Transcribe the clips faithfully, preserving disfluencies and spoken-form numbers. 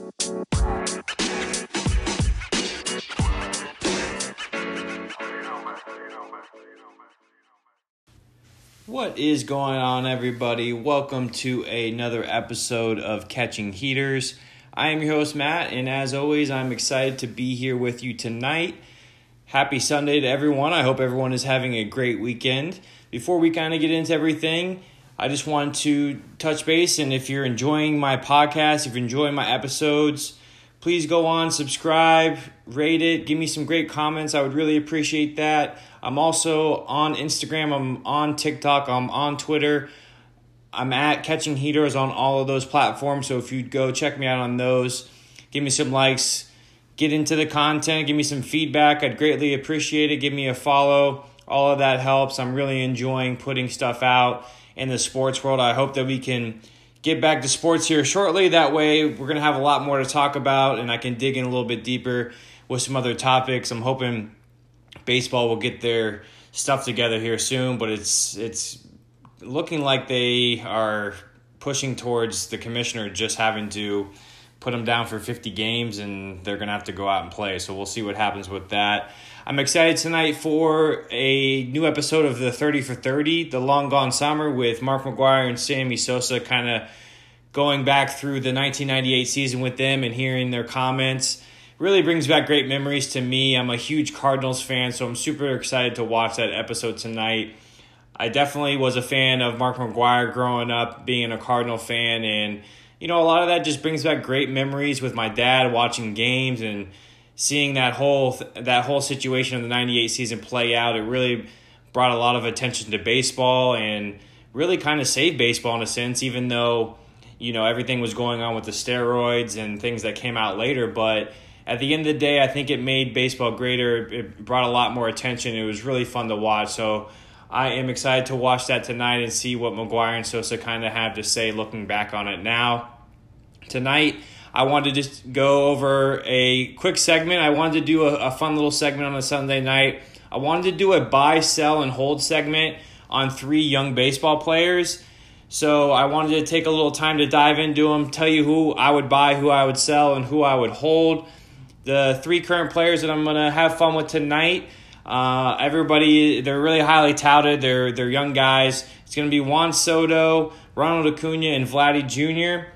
What is going on, everybody? Welcome to another episode of Catching Heaters. I am your host, Matt, and as always, I'm excited to be here with you tonight. Happy Sunday to everyone. I hope everyone is having a great weekend. Before we kind of get into everything, I just want to touch base, and if you're enjoying my podcast, if you're enjoying my episodes, please go on, subscribe, rate it, give me some great comments. I would really appreciate that. I'm also on Instagram, I'm on TikTok, I'm on Twitter. I'm at Catching Heaters on all of those platforms, so if you'd go check me out on those, give me some likes, get into the content, give me some feedback. I'd greatly appreciate it. Give me a follow. All of that helps. I'm really enjoying putting stuff out in the sports world. I hope that we can get back to sports here shortly. That way we're going to have a lot more to talk about, and I can dig in a little bit deeper with some other topics. I'm hoping baseball will get their stuff together here soon, but it's it's looking like they are pushing towards the commissioner just having to put them down for fifty games, and they're going to have to go out and play. So we'll see what happens with that. I'm excited tonight for a new episode of the thirty for thirty, the Long Gone Summer, with Mark McGwire and Sammy Sosa, kind of going back through the nineteen ninety-eight season with them and hearing their comments. Really brings back great memories to me. I'm a huge Cardinals fan, so I'm super excited to watch that episode tonight. I definitely was a fan of Mark McGwire growing up, being a Cardinal fan, and you know, a lot of that just brings back great memories with my dad watching games and seeing that whole that whole situation of the ninety-eight season play out. It really brought a lot of attention to baseball and really kind of saved baseball in a sense, even though, you know, everything was going on with the steroids and things that came out later. But at the end of the day, I think it made baseball greater. It brought a lot more attention. It was really fun to watch. So I am excited to watch that tonight and see what McGwire and Sosa kind of have to say looking back on it now. Tonight, I wanted to just go over a quick segment. I wanted to do a, a fun little segment on a Sunday night. I wanted to do a buy, sell, and hold segment on three young baseball players. So I wanted to take a little time to dive into them, tell you who I would buy, who I would sell, and who I would hold. The three current players that I'm going to have fun with tonight, uh, everybody, they're really highly touted. They're they're young guys. It's going to be Juan Soto, Ronald Acuna, and Vladdy Junior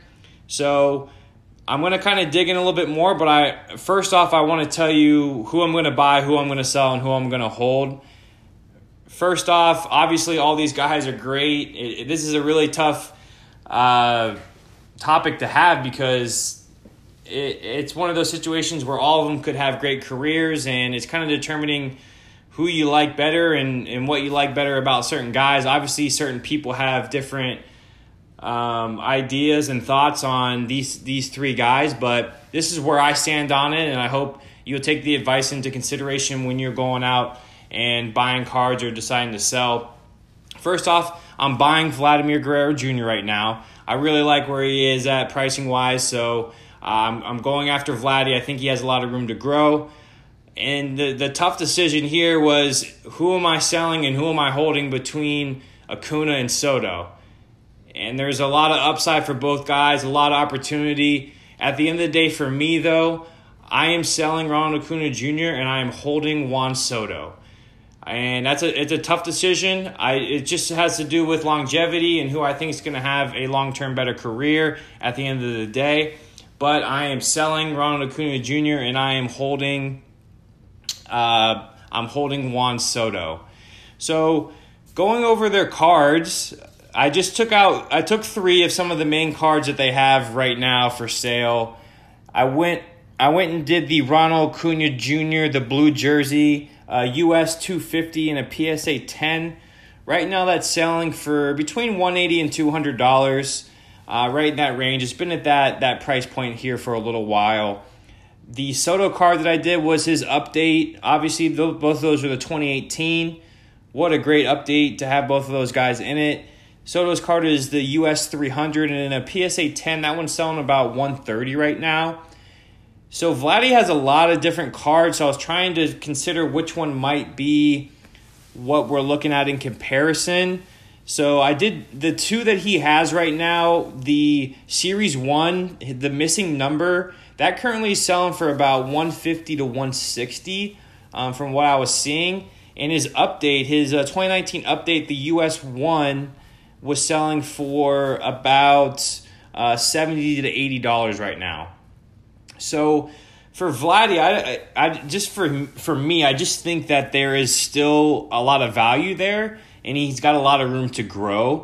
So I'm going to kind of dig in a little bit more, but I first off, I want to tell you who I'm going to buy, who I'm going to sell, and who I'm going to hold. First off, obviously all these guys are great. It, it, this is a really tough uh, topic to have because it, it's one of those situations where all of them could have great careers, and it's kind of determining who you like better and, and what you like better about certain guys. Obviously, certain people have different um, ideas and thoughts on these these three guys, but this is where I stand on it, and I hope you'll take the advice into consideration when you're going out and buying cards or deciding to sell. First off, I'm buying Vladimir Guerrero Junior right now. I really like where he is at pricing-wise, so um, I'm going after Vladdy. I think he has a lot of room to grow. And the, the tough decision here was who am I selling and who am I holding between Acuna and Soto. And there's a lot of upside for both guys, a lot of opportunity. At the end of the day, for me, though, I am selling Ronald Acuna Junior and I am holding Juan Soto. And that's a it's a tough decision. I it just has to do with longevity and who I think is going to have a long-term better career at the end of the day. But I am selling Ronald Acuna Junior and I am holding uh, I'm holding Juan Soto. So going over their cards, I just took out I took three of some of the main cards that they have right now for sale. I went I went and did the Ronald Acuna Junior, the blue jersey, uh, U S two fifty and a P S A ten. Right now that's selling for between one hundred eighty dollars and two hundred dollars. Uh, right in that range. It's been at that that price point here for a little while. The Soto card that I did was his update. Obviously, both of those are the twenty eighteen. What a great update to have both of those guys in it. Soto's card is the U S three hundred, and in a P S A ten, that one's selling about one thirty right now. So Vladdy has a lot of different cards, so I was trying to consider which one might be what we're looking at in comparison. So I did the two that he has right now, the Series one, the missing number, that currently is selling for about one fifty to one sixty um, from what I was seeing. And his update, his uh, twenty nineteen update, the U S one, was selling for about uh, seventy to eighty dollars right now. So for Vladdy, I, I, I just for for me, I just think that there is still a lot of value there, and he's got a lot of room to grow.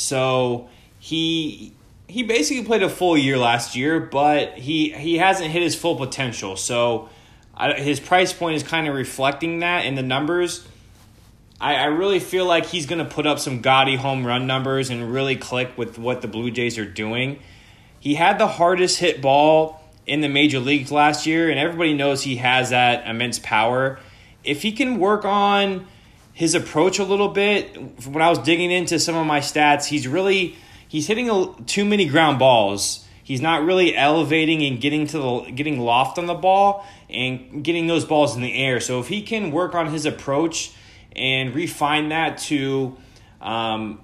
So he he basically played a full year last year, but he he hasn't hit his full potential. So I, his price point is kind of reflecting that in the numbers. I, I really feel like he's going to put up some gaudy home run numbers and really click with what the Blue Jays are doing. He had the hardest hit ball in the major leagues last year, and everybody knows he has that immense power. If he can work on his approach a little bit, when I was digging into some of my stats, he's really he's hitting a, too many ground balls. He's not really elevating and getting to the getting loft on the ball and getting those balls in the air. So if he can work on his approach and refine that to um,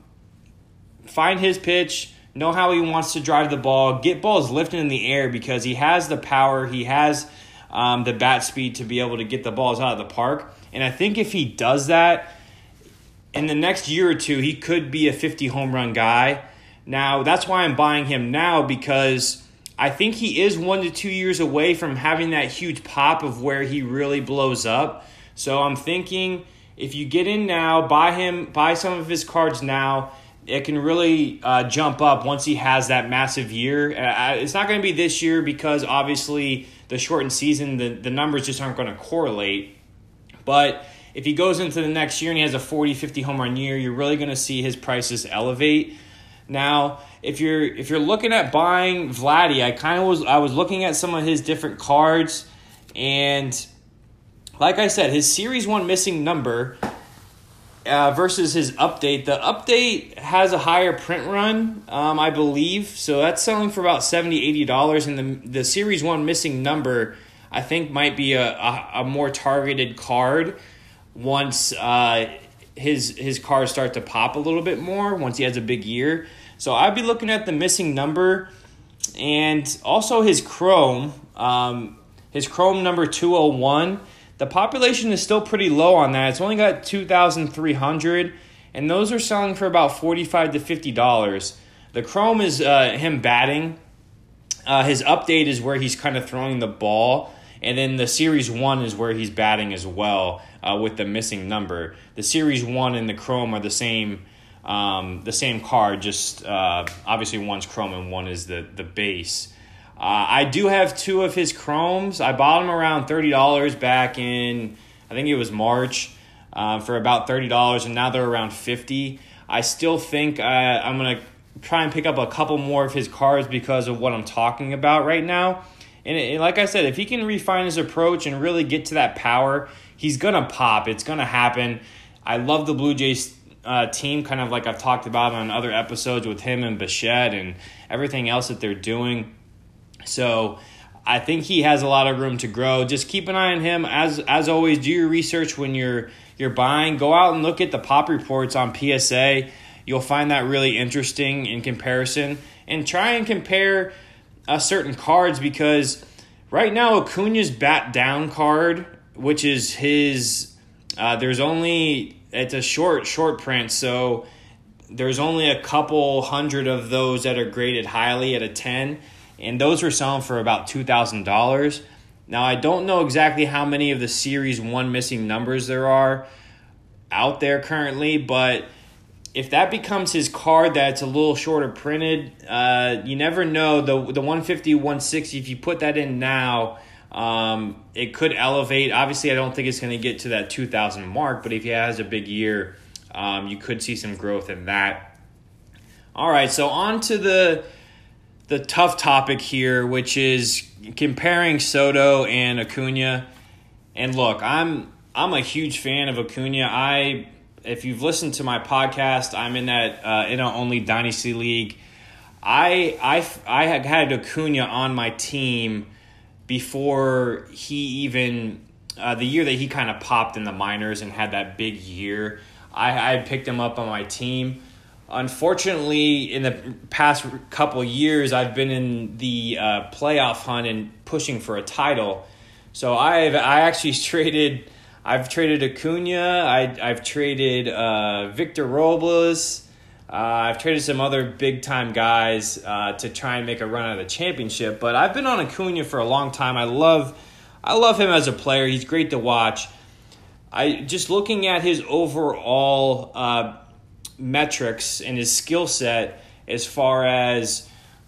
find his pitch, know how he wants to drive the ball, get balls lifted in the air, because he has the power, he has um, the bat speed to be able to get the balls out of the park. And I think if he does that, in the next year or two, he could be a fifty home run guy. Now, that's why I'm buying him now, because I think he is one to two years away from having that huge pop of where he really blows up. So I'm thinking if you get in now, buy him, buy some of his cards now, it can really uh, jump up once he has that massive year. Uh, it's not going to be this year because obviously the shortened season, the, the numbers just aren't going to correlate. But if he goes into the next year and he has a forty, fifty home run year, you're really going to see his prices elevate. Now, if you're if you're looking at buying Vladdy, I kind of was I was looking at some of his different cards, and like I said, his Series one missing number uh, versus his update. The update has a higher print run, um, I believe. So that's selling for about seventy dollars, eighty dollars. And the, the Series one missing number, I think, might be a, a, a more targeted card once uh, his, his cards start to pop a little bit more, once he has a big year. So I'd be looking at the missing number and also his Chrome. Um, his Chrome number two oh one. The population is still pretty low on that. It's only got two thousand three hundred, and those are selling for about forty-five to fifty dollars. The Chrome is uh, him batting. Uh, his update is where he's kind of throwing the ball, and then the Series one is where he's batting as well uh, with the missing number. The Series one and the Chrome are the same um, the same card, just uh, obviously one's Chrome and one is the, the base. Uh, I do have two of his Chromes. I bought them around thirty dollars back in, I think it was March, uh, for about thirty dollars, and now they're around fifty dollars. I still think uh, I'm going to try and pick up a couple more of his cards because of what I'm talking about right now. And, and like I said, if he can refine his approach and really get to that power, he's going to pop. It's going to happen. I love the Blue Jays uh, team, kind of like I've talked about on other episodes with him and Bichette and everything else that they're doing. So I think he has a lot of room to grow. Just keep an eye on him. As as always, do your research when you're you're buying. Go out and look at the pop reports on P S A. You'll find that really interesting in comparison. And try and compare uh, certain cards, because right now Acuna's bat down card, which is his, uh, there's only, it's a short, short print, so there's only a couple hundred of those that are graded highly at a ten. And those were selling for about two thousand dollars. Now, I don't know exactly how many of the Series one missing numbers there are out there currently, but if that becomes his card that's a little shorter printed, uh, you never know. The the one fifty, one sixty, if you put that in now, um, it could elevate. Obviously, I don't think it's going to get to that two thousand mark, but if he has a big year, um, you could see some growth in that. All right, so on to the... the tough topic here, which is comparing Soto and Acuna. And look, I'm I'm a huge fan of Acuna. I, if you've listened to my podcast, I'm in that uh, N L only dynasty league. I I I had had Acuna on my team before he even uh, the year that he kind of popped in the minors and had that big year. I I had picked him up on my team. unfortunately, in the past couple years, I've been in the uh, playoff hunt and pushing for a title. So I've I actually traded. I've traded Acuna. I I've traded uh, Victor Robles. Uh, I've traded some other big time guys uh, to try and make a run at the championship. But I've been on Acuna for a long time. I love I love him as a player. He's great to watch. I just looking at his overall uh, metrics and his skill set as far as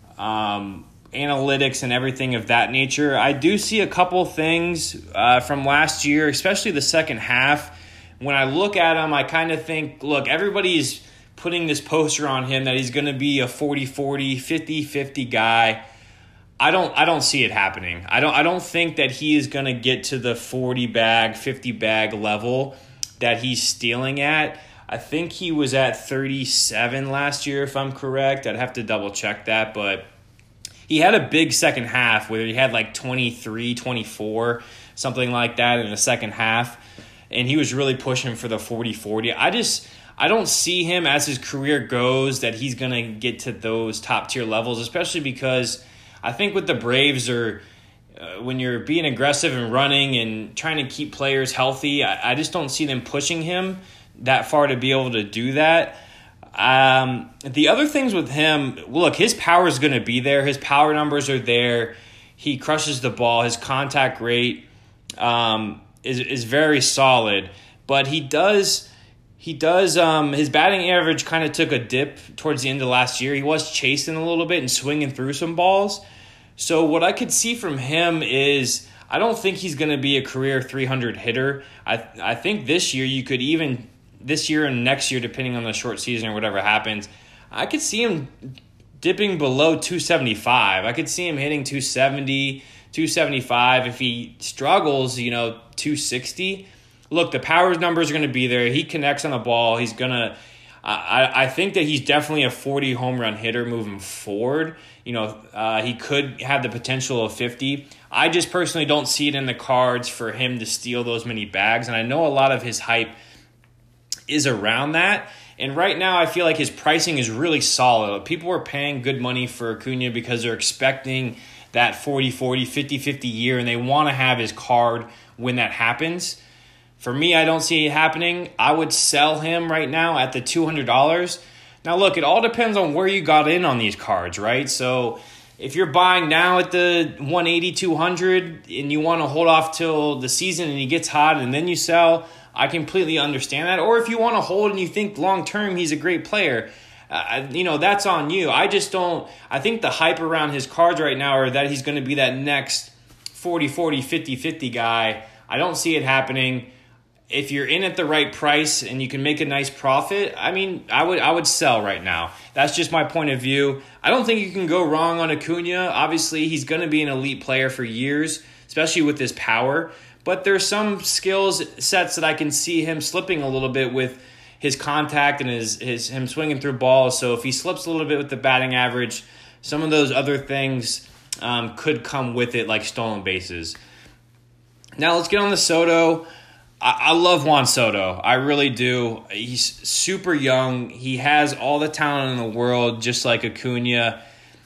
um, analytics and everything of that nature. I do see a couple things uh, from last year, especially the second half. When I look at him, I kind of think, look, everybody's putting this poster on him that he's going to be a forty forty, fifty fifty guy. I don't I don't see it happening. I don't I don't think that he is going to get to the forty bag, fifty bag level that he's stealing at. I think he was at thirty-seven last year, if I'm correct. I'd have to double check that, but he had a big second half where he had like twenty-three, twenty-four, something like that in the second half, and he was really pushing for the forty forty. I just I don't see him as his career goes that he's going to get to those top tier levels, especially because I think with the Braves are uh, when you're being aggressive and running and trying to keep players healthy, I, I just don't see them pushing him that far to be able to do that. Um, the other things with him, look, his power is going to be there. His power numbers are there. He crushes the ball. His contact rate um, is is very solid, but he does. He does, um, his batting average kind of took a dip towards the end of last year. He was chasing a little bit and swinging through some balls. So what I could see from him is I don't think he's going to be a career three hundred hitter. I I think this year you could even, this year and next year, depending on the short season or whatever happens, I could see him dipping below two seventy-five. I could see him hitting two seventy, two seventy-five. If he struggles, you know, two sixty. Look, the power numbers are going to be there. He connects on the ball. He's going to I, I think that he's definitely a forty home run hitter moving forward. You know, uh, he could have the potential of fifty. I just personally don't see it in the cards for him to steal those many bags. And I know a lot of his hype is around that. And right now I feel like his pricing is really solid. People are paying good money for Acuna because they're expecting that forty forty, fifty fifty year, and they want to have his card when that happens. For me, I don't see it happening. I would sell him right now at the two hundred dollars. Now, look, it all depends on where you got in on these cards, right? So if you're buying now at the one eighty, two hundred and you want to hold off till the season and he gets hot and then you sell, I completely understand that. Or if you want to hold and you think long-term he's a great player, uh, you know, that's on you. I just don't – I think the hype around his cards right now are that he's going to be that next forty forty, fifty fifty guy. I don't see it happening. If you're in at the right price and you can make a nice profit, I mean, I would I would sell right now. That's just my point of view. I don't think you can go wrong on Acuna. Obviously, he's going to be an elite player for years, especially with his power. But there's some skills sets that I can see him slipping a little bit with his contact and his, his him swinging through balls. So if he slips a little bit with the batting average, some of those other things um, could come with it, like stolen bases. Now let's get on the Soto. I love Juan Soto. I really do. He's super young. He has all the talent in the world, just like Acuna.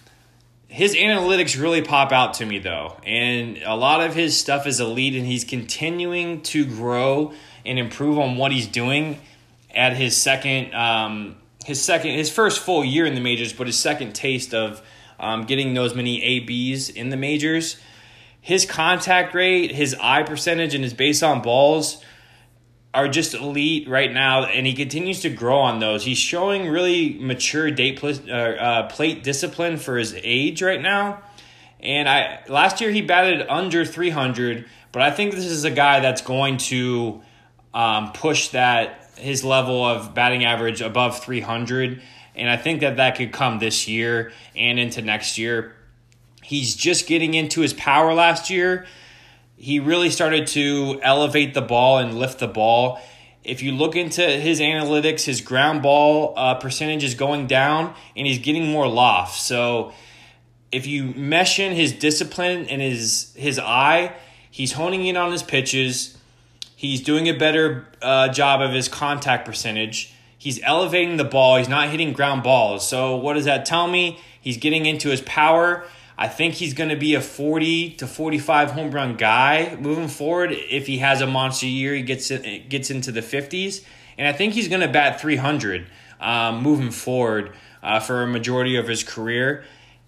His analytics really pop out to me, though. And a lot of his stuff is elite, and he's continuing to grow and improve on what he's doing at his second, um, his second, his first full year in the majors, but his second taste of um, getting those many A Bs in the majors. His contact rate, his eye percentage, and his base on balls are just elite right now, and he continues to grow on those. He's showing really mature date pl- uh, uh, plate discipline for his age right now. And I last year he batted under three hundred, but I think this is a guy that's going to um, push that his level of batting average above three hundred, and I think that that could come this year and into next year. He's just getting into his power last year. He really started to elevate the ball and lift the ball. If you look into his analytics, his ground ball uh, percentage is going down, and he's getting more loft. So if you mesh in his discipline and his his eye, he's honing in on his pitches. He's doing a better uh, job of his contact percentage. He's elevating the ball. He's not hitting ground balls. So what does that tell me? He's getting into his power. I think he's going to be a forty to forty-five home run guy moving forward. If he has a monster year, he gets in, gets into the fifties. And I think he's going to bat three hundred um, moving forward uh, for a majority of his career.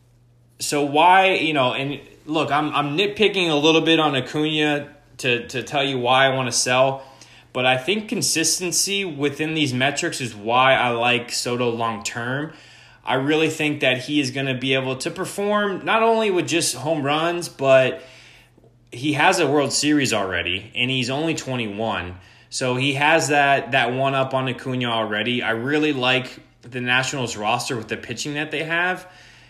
So why, you know, and look, I'm I'm nitpicking a little bit on Acuna to, to tell you why I want to sell. But I think consistency within these metrics is why I like Soto long term. I really think that he is going to be able to perform not only with just home runs, but he has a World Series already, and he's only twenty-one. So he has that that one up on Acuna already. I really like the Nationals roster with the pitching that they have.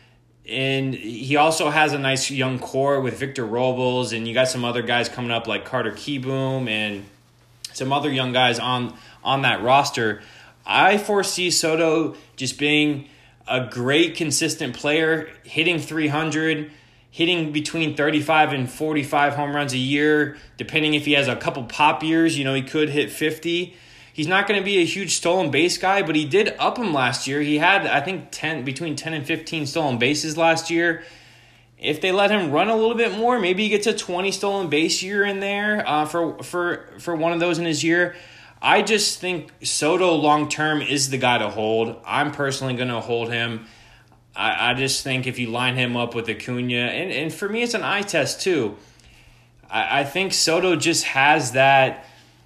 And he also has a nice young core with Victor Robles, and you got some other guys coming up like Carter Kieboom and some other young guys on on that roster. I foresee Soto just being a great, consistent player, hitting three hundred, hitting between thirty-five and forty-five home runs a year, depending if he has a couple pop years. You know, he could hit fifty. He's not going to be a huge stolen base guy, but he did up him last year. He had, I think, ten between ten and fifteen stolen bases last year. If they let him run a little bit more, maybe he gets a twenty stolen base year in there uh, for for for one of those in his year. I just think Soto long-term is the guy to hold. I'm personally going to hold him. I, I just think if you line him up with Acuna, and, and for me it's an eye test too. I, I think Soto just has that,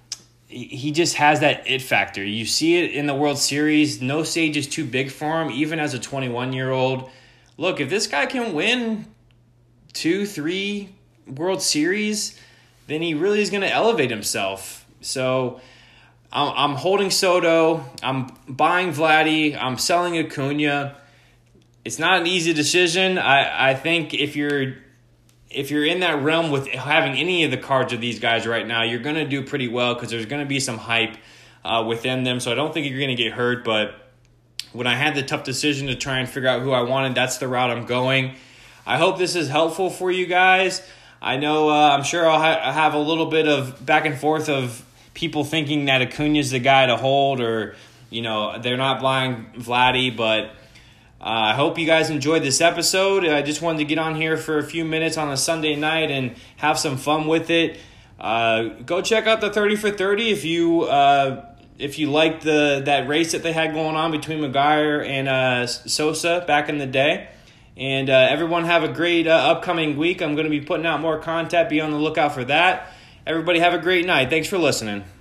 he just has that it factor. You see it in the World Series. No stage is too big for him, even as a twenty-one-year-old. Look, if this guy can win two, three World Series, then he really is going to elevate himself. So I'm, I'm holding Soto. I'm buying Vladdy. I'm selling Acuna. It's not an easy decision. I, I think if you're if you're in that realm with having any of the cards of these guys right now, you're going to do pretty well because there's going to be some hype uh, within them. So I don't think you're going to get hurt. But when I had the tough decision to try and figure out who I wanted, that's the route I'm going. I hope this is helpful for you guys. I know uh, I'm sure I'll ha- have a little bit of back and forth of people thinking that Acuna's the guy to hold, or, you know, they're not buying Vladdy. But uh, I hope you guys enjoyed this episode. I just wanted to get on here for a few minutes on a Sunday night and have some fun with it. Uh, go check out the thirty for thirty if you uh, if you like the that race that they had going on between McGuire and uh, Sosa back in the day. And uh, everyone have a great uh, upcoming week. I'm going to be putting out more content. Be on the lookout for that. Everybody have a great night. Thanks for listening.